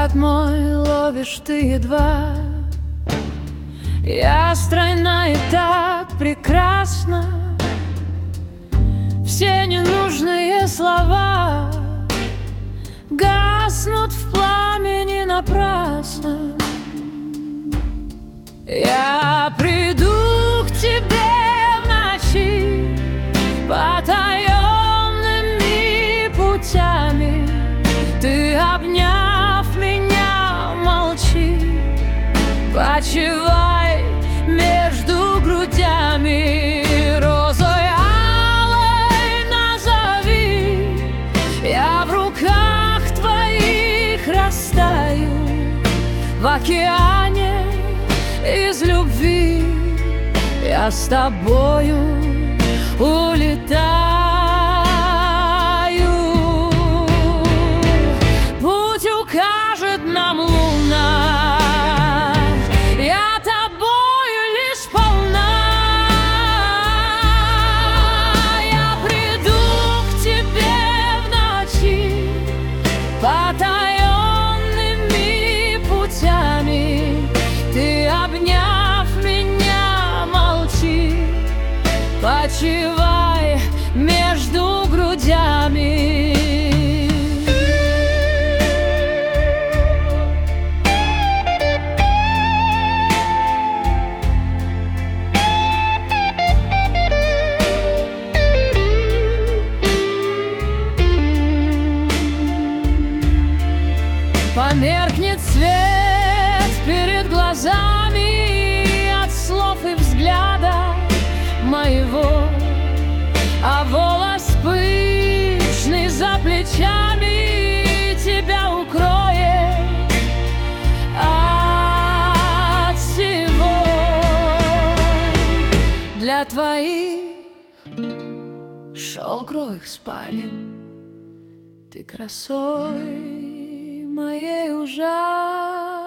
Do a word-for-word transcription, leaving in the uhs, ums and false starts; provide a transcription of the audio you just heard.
Взгляд мой ловишь ты едва. Я стройна и так прекрасна. Все ненужные слова гаснут в пламени напрасно. Я приду к тебе в ночи потаенными путями. Ты, обняв меня, молчи, почивай между грудями. Розой алой назови, я в руках твоих растаю в океане из любви. Я с тобою улетаю. Путь укажет нам луна, я тобою лишь полна. Я приду к тебе в ночи потаенными путями. Ты, обняв меня, молчи, почивай между грудями. Померкнет свет перед глазами от слов и взгляда моего, а волос пышный за плечами тебя укроет от всего. Для твоих шелковых спален ты красой моей ужасной